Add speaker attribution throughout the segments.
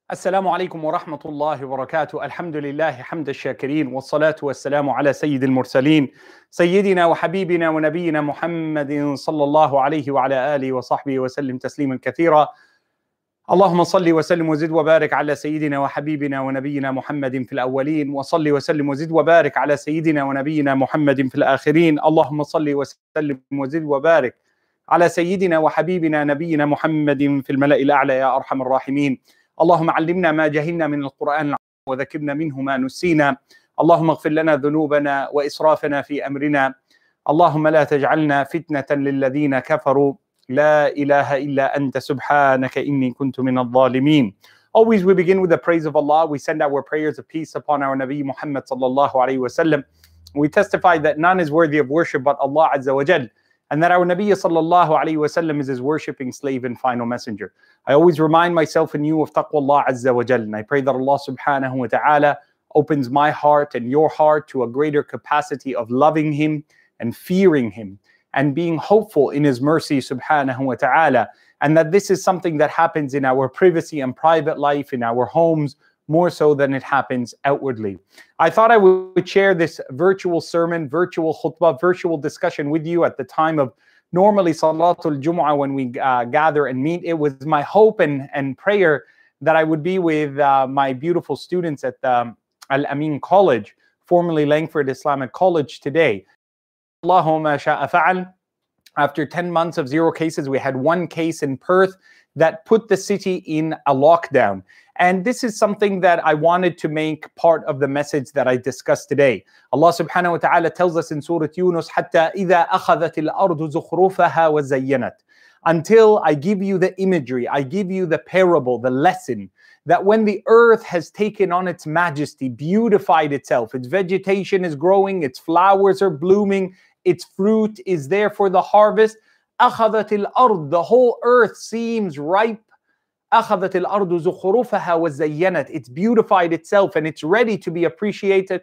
Speaker 1: السلام عليكم ورحمة الله وبركاته. الحمد لله حمد الشاكرين، والصلاة والسلام على سيد المرسلين سيدنا وحبيبنا ونبينا محمد صلى الله عليه وعلى آله وصحبه وسلم تسليما كثيرا. اللهم صل وسلم وزد وبارك على سيدنا وحبيبنا ونبينا محمد في الأولين، وصل وسلم وزد وبارك على سيدنا ونبينا محمد في الآخرين. اللهم صل وسلم وزد وبارك على سيدنا وحبيبنا نبينا محمد في الملأ الأعلى يا أرحم الراحمين. اللهم علمنا ما جهلنا من القرآن العظيم وذكرنا منه ما نسينا. اللهم اغفر لنا ذنوبنا وإسرافنا في أمرنا. اللهم لا تجعلنا فتنة للذين كفروا. لا إله إلا أنت سبحانك إني كنت من الظالمين. Always we begin with the praise of Allah. We send our prayers of peace upon our Nabi Muhammad sallallahu alayhi wa sallam. We testify that none is worthy of worship but Allah Azza wa Jal, and that our Nabi sallallahu alayhi wa sallam is his worshipping slave and final messenger. I always remind myself and you of taqwa Azza wa Jal, and I pray that Allah subhanahu wa ta'ala opens my heart and your heart to a greater capacity of loving Him and fearing Him and being hopeful in His mercy subhanahu wa ta'ala, and that this is something that happens in our privacy and private life, in our homes, more so than it happens outwardly. I thought I would share this virtual sermon, virtual khutbah, virtual discussion with you at the time of normally Salatul Jumu'ah when we gather and meet. It was my hope and prayer that I would be with my beautiful students at Al-Amin College, formerly Langford Islamic College today. Allahumma sha'a fa'al. After 10 months of 0 cases, we had 1 case in Perth that put the city in a lockdown. And this is something that I wanted to make part of the message that I discussed today. Allah subhanahu wa ta'ala tells us in Surah Yunus, حَتَّى إِذَا أَخَذَتِ الْأَرْضُ زُخْرُفَهَا وَزَيَّنَتْ. Until I give you the imagery, I give you the parable, the lesson, that when the earth has taken on its majesty, beautified itself, its vegetation is growing, its flowers are blooming, its fruit is there for the harvest, أَخَذَتِ الْأَرْض, the whole earth seems ripe. أَخَذَتِ الْأَرْضُ زُخْرُفَهَا وَزَيَّنَتْ, it's beautified itself and it's ready to be appreciated.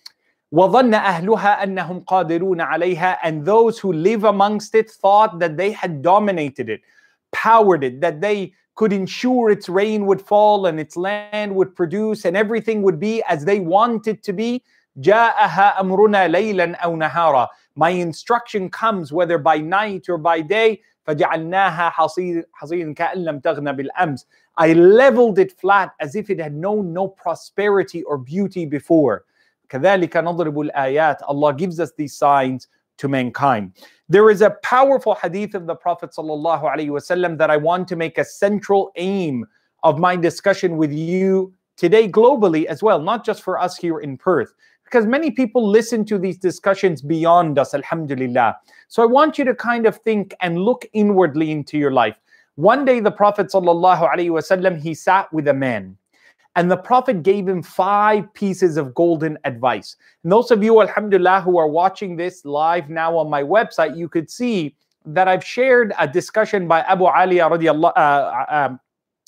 Speaker 1: وَظَنَّ أَهْلُهَا أَنَّهُمْ قَادِرُونَ عَلَيْهَا, and those who live amongst it thought that they had dominated it, powered it, that they could ensure its rain would fall and its land would produce and everything would be as they want it to be. جَاءَهَا أَمْرُنَا لَيْلًا أَوْ نَهَارًا, my instruction comes whether by night or by day. فَجَعَلْنَاهَا حَصِيدًا كَأَن لَّمْ تَغْنَ بِالْأَمْسِ, I leveled it flat as if it had known no prosperity or beauty before. كَذَلِكَ نَضْرِبُ الْآيَاتِ, Allah gives us these signs to mankind. There is a powerful hadith of the Prophet sallallahu alaihi wasallam that I want to make a central aim of my discussion with you today globally as well, not just for us here in Perth, because many people listen to these discussions beyond us, alhamdulillah. So I want you to kind of think and look inwardly into your life. One day the Prophet sallallahu alaihi wasallam, he sat with a man, and the Prophet gave him 5 pieces of golden advice. And those of you, alhamdulillah, who are watching this live now on my website, you could see that I've shared a discussion by Abu Aliya radiallahu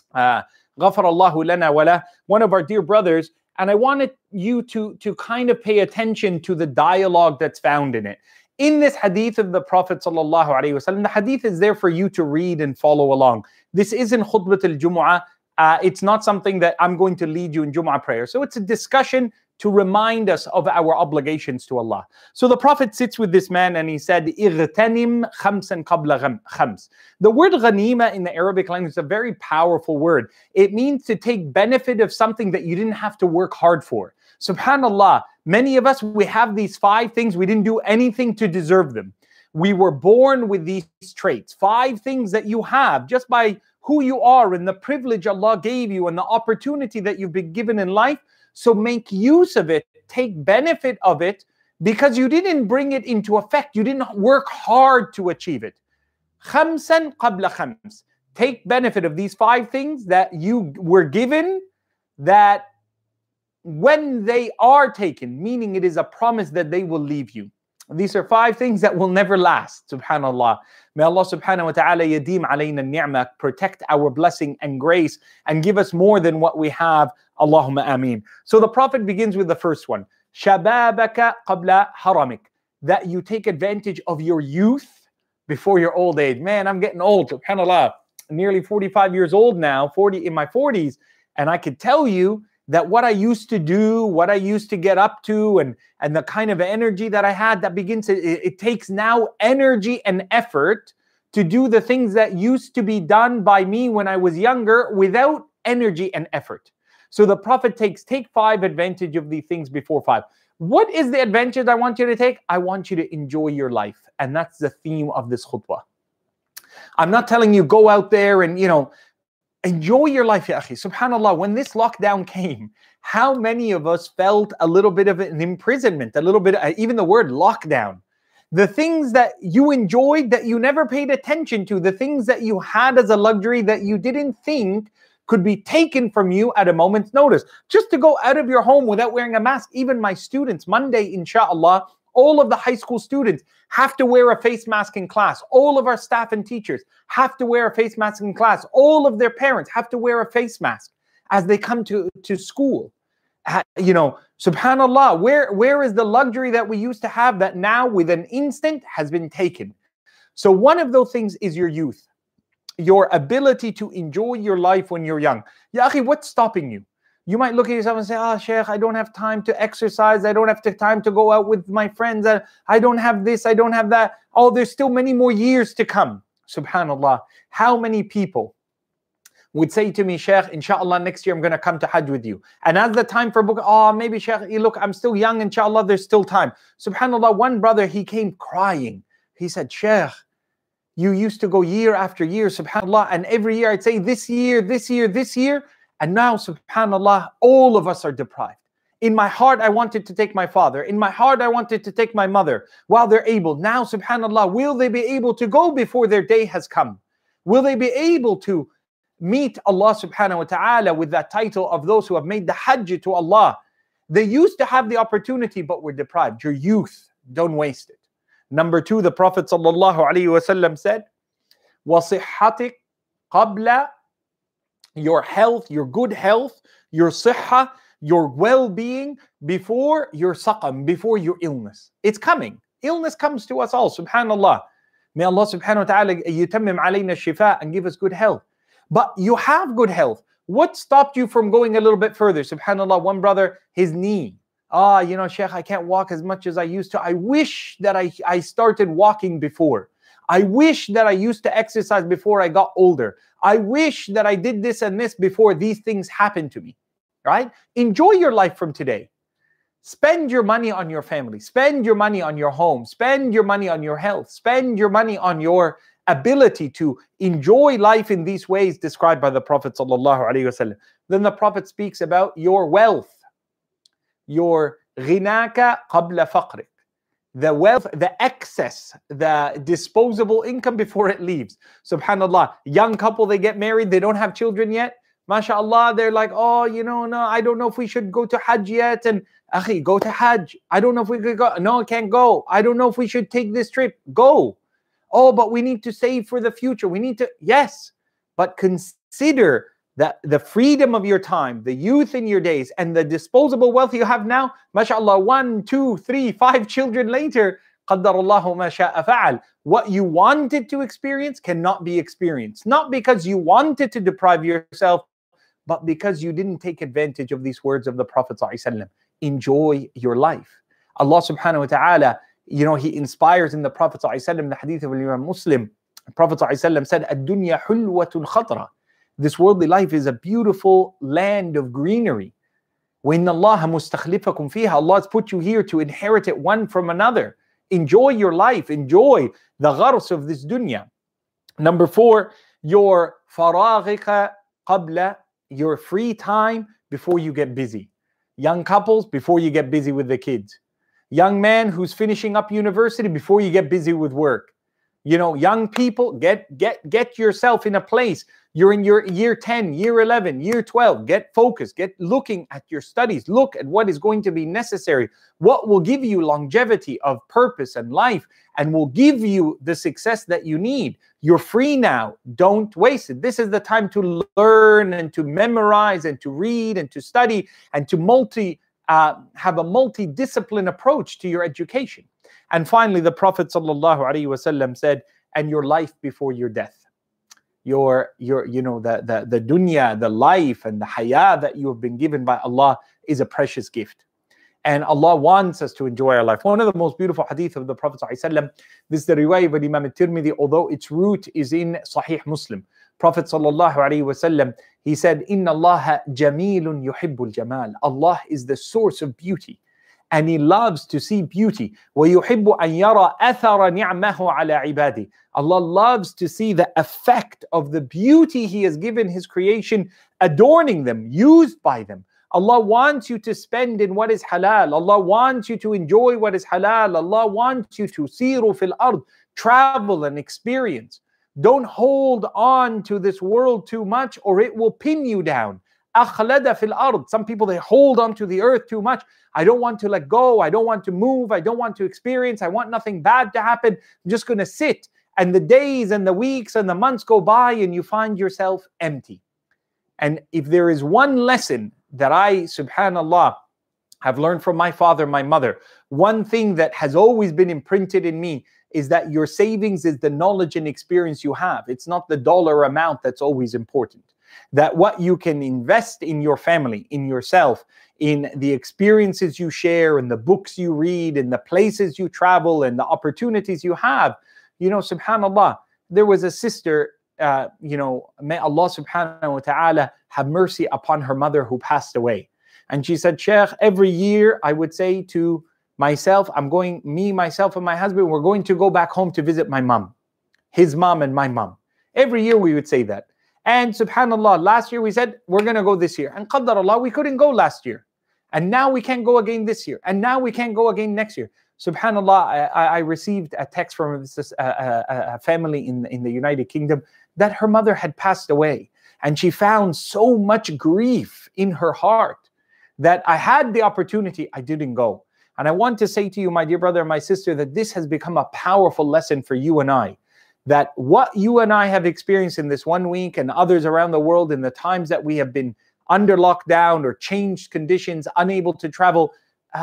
Speaker 1: غَفَرَ اللَّهُ لَنَا وَلَهُ, one of our dear brothers, and I wanted you to kind of pay attention to the dialogue that's found in it. In this hadith of the Prophet sallallahu alaihi wasallam, the hadith is there for you to read and follow along. This isn't khutbat al-Jumu'ah. It's not something that I'm going to lead you in Jumu'ah prayer. So it's a discussion to remind us of our obligations to Allah. So the Prophet sits with this man and he said, اغتنم خمسا قبل خمس. The word ghanima in the Arabic language is a very powerful word. It means to take benefit of something that you didn't have to work hard for. Subhanallah, many of us, we have these 5 things, we didn't do anything to deserve them. We were born with these traits. 5 things that you have just by who you are and the privilege Allah gave you and the opportunity that you've been given in life. So make use of it, take benefit of it, because you didn't bring it into effect. You didn't work hard to achieve it. خمسا قبل خمس. Take benefit of these 5 things that you were given, that when they are taken, meaning it is a promise that they will leave you. These are 5 things that will never last, subhanallah. May Allah subhanahu wa ta'ala yadeem alayna ni'mah, protect our blessing and grace and give us more than what we have. Allahumma ameen. So the Prophet begins with the first one. Shababaka qabla haramik. That you take advantage of your youth before your old age. Man, I'm getting old, subhanallah. Nearly 45 years old now, 40 in my 40s. And I could tell you that what I used to do, what I used to get up to, and the kind of energy that I had, that begins to, it takes now energy and effort to do the things that used to be done by me when I was younger without energy and effort. So the Prophet take 5 advantage of these things before 5. What is the advantage I want you to take? I want you to enjoy your life. And that's the theme of this khutbah. I'm not telling you go out there and, enjoy your life, ya akhi. Subhanallah, when this lockdown came, how many of us felt a little bit of an imprisonment, a little bit, even the word lockdown. The things that you enjoyed that you never paid attention to, the things that you had as a luxury that you didn't think could be taken from you at a moment's notice. Just to go out of your home without wearing a mask. Even my students, Monday, inshallah, all of the high school students have to wear a face mask in class. All of our staff and teachers have to wear a face mask in class. All of their parents have to wear a face mask as they come to school. Subhanallah, where is the luxury that we used to have that now with an instant has been taken? So one of those things is your youth, your ability to enjoy your life when you're young. Ya akhi, what's stopping you? You might look at yourself and say, Shaykh, I don't have time to exercise. I don't have time to go out with my friends. I don't have this. I don't have that. Oh, there's still many more years to come. Subhanallah. How many people would say to me, Shaykh, inshallah, next year I'm going to come to Hajj with you. And as the time for book, maybe Shaykh, look, I'm still young. Inshallah, there's still time. Subhanallah, one brother, he came crying. He said, Shaykh, you used to go year after year, subhanallah. And every year I'd say this year, this year, this year. And now, subhanallah, all of us are deprived. In my heart, I wanted to take my father. In my heart, I wanted to take my mother while they're able. Now, subhanallah, will they be able to go before their day has come? Will they be able to meet Allah subhanahu wa ta'ala with that title of those who have made the hajj to Allah? They used to have the opportunity, but were deprived. Your youth, don't waste it. Number 2, the Prophet sallallahu alaihi wasallam said, وَصِحَّتِكَ قَبْلَ, your health, your good health, your sihha, your well-being before your saqam, before your illness. It's coming. Illness comes to us all, subhanallah. May Allah subhanahu wa ta'ala yutammim alayna shifa and give us good health. But you have good health. What stopped you from going a little bit further? Subhanallah, one brother, his knee. Shaykh, I can't walk as much as I used to. I wish that I started walking before. I wish that I used to exercise before I got older. I wish that I did this and this before these things happened to me. Right? Enjoy your life from today. Spend your money on your family. Spend your money on your home. Spend your money on your health. Spend your money on your ability to enjoy life in these ways described by the Prophet sallallahu alaihi wasallam. Then the Prophet speaks about your wealth. Your ghinaka qabla faqrik. The wealth, the excess, the disposable income before it leaves. Subhanallah, young couple, they get married, they don't have children yet. MashaAllah, they're like, no, I don't know if we should go to Hajj yet. And akhi, go to Hajj. I don't know if we could go. No, I can't go. I don't know if we should take this trip. Go. Oh, but we need to save for the future. We need to, yes. But consider that the freedom of your time, the youth in your days, and the disposable wealth you have now, mashallah, 1, 2, 3, 5 children later, qaddarallahu ma sha'a fa'al. What you wanted to experience cannot be experienced. Not because you wanted to deprive yourself, but because you didn't take advantage of these words of the Prophet ﷺ. Enjoy your life. Allah subhanahu wa ta'ala, He inspires in the Prophet ﷺ, the hadith of Imam Muslim. The Prophet ﷺ said, "Ad-dunya hulwatun khatra." This worldly life is a beautiful land of greenery. وَإِنَّ اللَّهَ مُسْتَخْلِفَكُمْ فِيهَا. Allah has put you here to inherit it one from another. Enjoy your life. Enjoy the ghars of this dunya. Number 4, your فَرَاغِكَ قَبْلَ, your free time before you get busy. Young couples, before you get busy with the kids. Young man who's finishing up university, before you get busy with work. Young people, get yourself in a place. You're in your year 10, year 11, year 12. Get focused. Get looking at your studies. Look at what is going to be necessary. What will give you longevity of purpose and life and will give you the success that you need. You're free now. Don't waste it. This is the time to learn and to memorize and to read and to study and to have a multidiscipline approach to your education. And finally, the Prophet ﷺ said, and your life before your death. the dunya, the life and the hayah that you have been given by Allah is a precious gift. And Allah wants us to enjoy our life. One of the most beautiful hadith of the Prophet ﷺ, this is the riwayah of Imam al-Tirmidhi, although its root is in Sahih Muslim. Prophet ﷺ, he said, Inna Allah jamilun yuhibbul jamal. Allah is the source of beauty, and He loves to see beauty. وَيُحِبُّ أَن يَرَى أَثَرَ نِعْمَهُ عَلَى عِبَادِهِ. Allah loves to see the effect of the beauty He has given His creation, adorning them, used by them. Allah wants you to spend in what is halal. Allah wants you to enjoy what is halal. Allah wants you to siru fil ard, travel and experience. Don't hold on to this world too much, or it will pin you down. Akhlada fil ard. Some people, they hold on to the earth too much. I don't want to let go. I don't want to move. I don't want to experience. I want nothing bad to happen. I'm just going to sit. And the days and the weeks and the months go by and you find yourself empty. And if there is one lesson that I, subhanallah, have learned from my father, my mother, one thing that has always been imprinted in me is that your savings is the knowledge and experience you have. It's not the dollar amount that's always important. That what you can invest in your family, in yourself, in the experiences you share, in the books you read, in the places you travel, and the opportunities you have. Subhanallah, there was a sister, may Allah subhanahu wa ta'ala have mercy upon her mother who passed away. And she said, Sheikh, every year I would say to myself, myself and my husband, we're going to go back home to visit my mom, his mom and my mom. Every year we would say that. And subhanallah, last year we said, we're going to go this year. And qadar Allah, we couldn't go last year. And now we can't go again this year. And now we can't go again next year. Subhanallah, I received a text from a family in the United Kingdom that her mother had passed away. And she found so much grief in her heart that I had the opportunity, I didn't go. And I want to say to you, my dear brother and my sister, that this has become a powerful lesson for you and I. That what you and I have experienced in this 1 week and others around the world in the times that we have been under lockdown or changed conditions, unable to travel,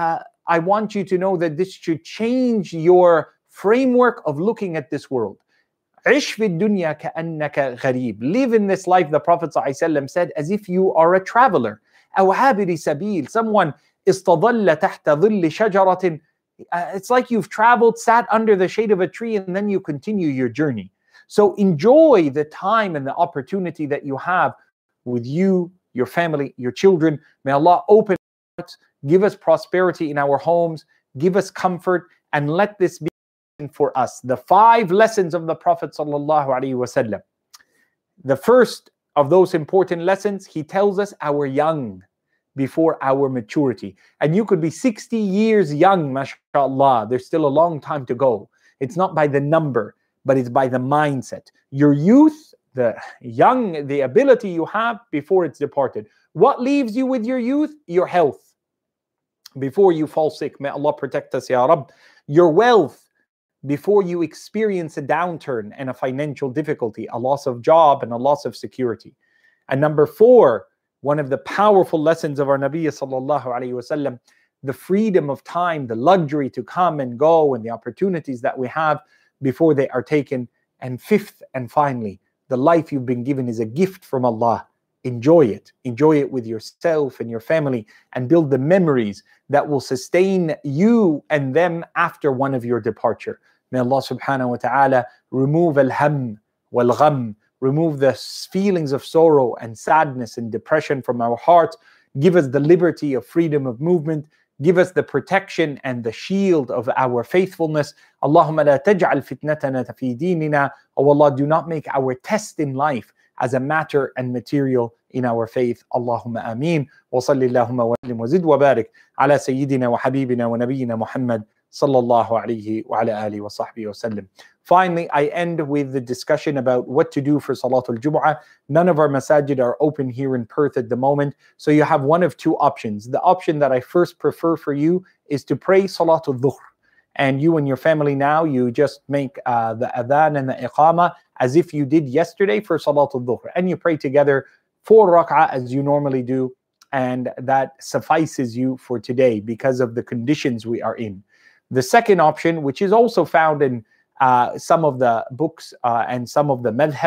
Speaker 1: I want you to know that this should change your framework of looking at this world. عِشْ فِي الدُّنْيَا كَأَنَّكَ غَرِيبٌ. Live in this life, the Prophet ﷺ said, as if you are a traveler. أَوْ عَابِرِ سَبِيلٍ. Someone استظل تحت ظل شجرة. It's like you've traveled, sat under the shade of a tree, and then you continue your journey. So enjoy the time and the opportunity that you have with you, your family, your children. May Allah open our hearts, give us prosperity in our homes, give us comfort, and let this be for us. The 5 lessons of the Prophet ﷺ. The first of those important lessons, he tells us our young before our maturity. And you could be 60 years young, mashallah. There's still a long time to go. It's not by the number, but it's by the mindset. Your youth, the ability you have before it's departed. What leaves you with your youth? Your health. Before you fall sick, may Allah protect us, Ya Rabb. Your wealth, before you experience a downturn and a financial difficulty, a loss of job and a loss of security. And number 4, one of the powerful lessons of our Nabi sallallahu alayhi wasallam, the freedom of time, the luxury to come and go, and the opportunities that we have before they are taken. And 5th and finally, the life you've been given is a gift from Allah. Enjoy it. Enjoy it with yourself and your family, and build the memories that will sustain you and them after one of your departure. May Allah subhanahu wa ta'ala remove al-ham wal-gham, remove the feelings of sorrow and sadness and depression from our hearts. Give us the liberty of freedom of movement. Give us the protection and the shield of our faithfulness. Allahumma la taj'al fitnatana fi dinina. Oh Allah, do not make our test in life as a matter and material in our faith. Allahumma ameen. Wa salli Allahumma wa sallim wa zid wa barik ala sayyidina wa habibina wa nabiyyina Muhammad sallallahu alayhi wa ala alihi wa sahbihi wa sallam. Finally, I end with the discussion about what to do for Salatul Jumu'ah. None of our masajid are open here in Perth at the moment, so you have one of 2 options. The option that I first prefer for you is to pray Salatul Dhuhr. And you and your family now, you just make the adhan and the iqamah as if you did yesterday for Salatul Dhuhr. And you pray together 4 rak'ah as you normally do. And that suffices you for today because of the conditions we are in. The second option, which is also found in some of the books and some of the madhab,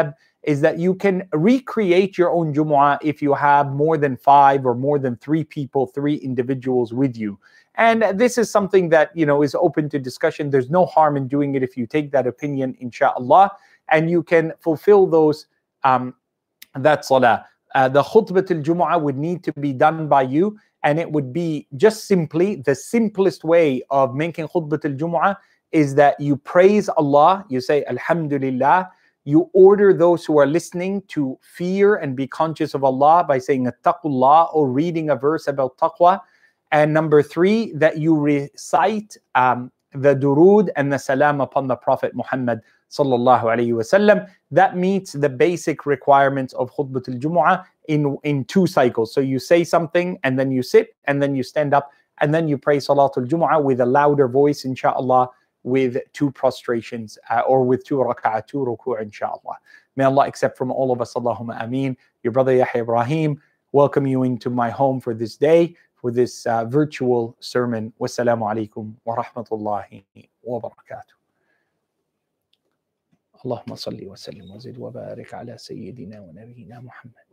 Speaker 1: is that you can recreate your own Jumu'ah if you have more than 5 or more than 3 people, 3 individuals with you. And this is something that, is open to discussion. There's no harm in doing it if you take that opinion, inshallah, and you can fulfill that salah. The khutbah al-Jumu'ah would need to be done by you, and it would be just simply the simplest way of making khutbah al-Jumu'ah is that you praise Allah, you say Alhamdulillah, you order those who are listening to fear and be conscious of Allah by saying Attaqullah or reading a verse about taqwa. And number 3, that you recite the durood and the salam upon the Prophet Muhammad sallallahu alayhi wasallam. That meets the basic requirements of khutbah al-Jumu'ah in 2 cycles. So you say something and then you sit and then you stand up and then you pray Salatul Jumu'ah with a louder voice, inshallah, with 2 prostrations or with 2 rak'ah, 2 ruku', inshallah. May Allah accept from all of us, Allahumma ameen. Your brother Yahya Ibrahim, welcome you into my home for this day, for this virtual sermon. Wassalamu alaikum wa rahmatullahi wa barakatuh. اللهم صل وسلم وزد وبارك على سيدنا ونبينا محمد